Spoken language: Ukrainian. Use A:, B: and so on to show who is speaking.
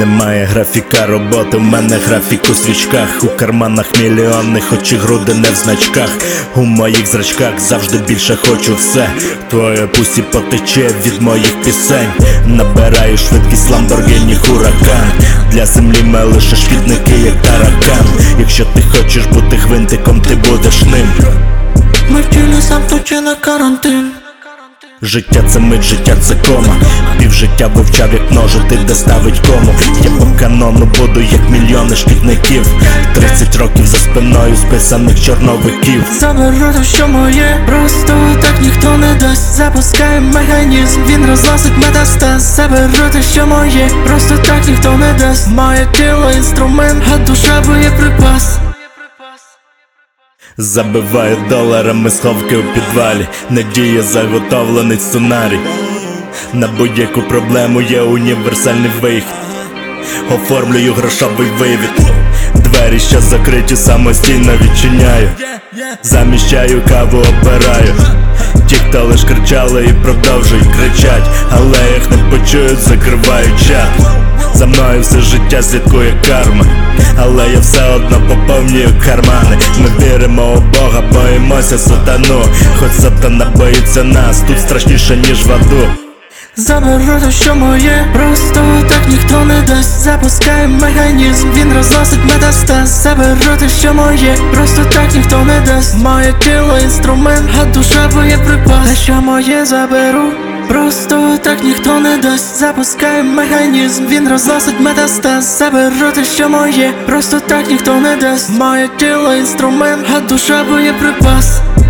A: немає графіка роботи, в мене графік у свічках. У карманах мільйони, хоч і груди не в значках. У моїх зрачках завжди більше хочу все. Твоє пусі потече від моїх пісень. Набираю швидкість Lamborghini Huracan. Для землі ми лише шкідники, як таракан. Якщо ти хочеш бути гвинтиком, ти будеш ним.
B: Ми в тілі замкнуті на карантин.
A: Життя це мить, життя це кома. Півжиття вивчав, як множити, де ставить кому. Я по канону буду, як мільйони шкідників. 30 років за спиною списаних чорновиків.
B: Заберу те, що моє, просто так ніхто не дасть. Запускає механізм, він розносить метастаз. Заберу те, що моє, просто так ніхто не дасть. Моє тіло інструмент, а душа боєприпас.
A: Забиваю доларами сховки у підвалі. Надія, заготовлений сценарій. На будь-яку проблему є універсальний вихід. Оформлюю грошовий вивід. Двері, що закриті, самостійно відчиняю. Заміщаю каву, обираю. Ті, хто лиш кричали і продовжують кричать, але їх не почують, закривають чат. За мною все життя слідкує карма, але я все одно поповнюю кармани. Ми віримо у Бога, боїмося сатану. Хоч сатана боїться нас, тут страшніше, ніж в аду.
B: Заберу те, що моє, просто так ніхто не дасть. Запускає механізм, він розносить метастаз. Заберу те, що моє, просто так ніхто не дасть. Моє тіло інструмент, а душа боєприпас. Те, що моє, заберу, просто так ніхто не дасть. Запускає механізм, він розносить метастаз. Заберу те, що моє, просто так ніхто не дасть. Моє тіло інструмент, а душа боєприпас.